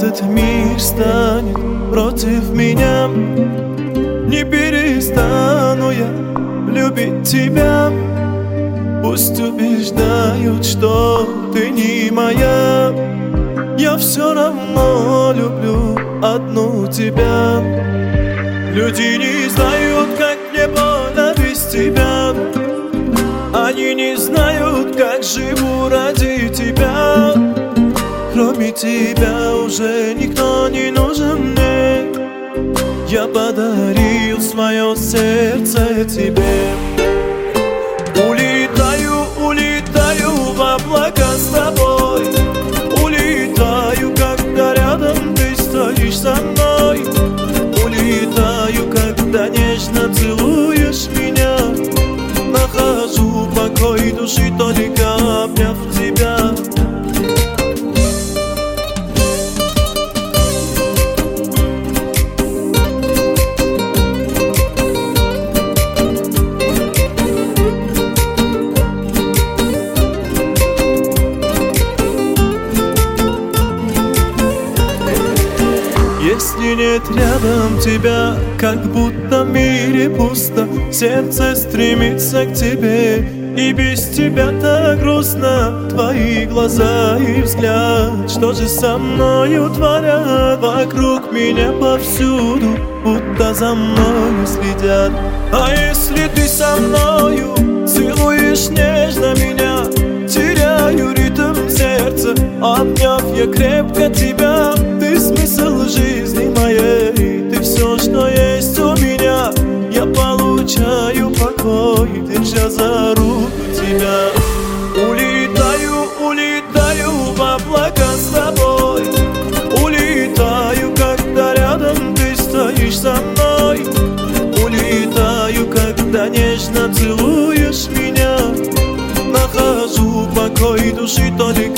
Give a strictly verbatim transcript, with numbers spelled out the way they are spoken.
этот мир станет против меня, не перестану я любить тебя. Пусть убеждают, что ты не моя, я все равно люблю одну тебя. Люди не знают, как мне больно без тебя. Они не знают, как живу ради тебя. Кроме тебя уже никто не нужен мне. Я подарил свое сердце тебе. Улетаю, улетаю в облака с тобой. Улетаю, когда рядом ты стоишь со мной. Улетаю, когда нежно целуешь меня. Нахожу покой души, только обняв тебя. Если нет рядом тебя, как будто в мире пусто. Сердце стремится к тебе, и без тебя так грустно. Твои глаза и взгляд, что же со мною творят? Вокруг меня повсюду, будто за мною следят. А если ты со мною целуешь нежно меня, теряю ритм сердца, обняв я крепко тебя. Ты смысл жизни моей, ты все, что есть у меня. Я получаю покой, держа за руку тебя. Улетаю, улетаю в облака с тобой. Улетаю, когда рядом ты стоишь со мной. Улетаю, когда нежно целуешь меня. Нахожу покой души, только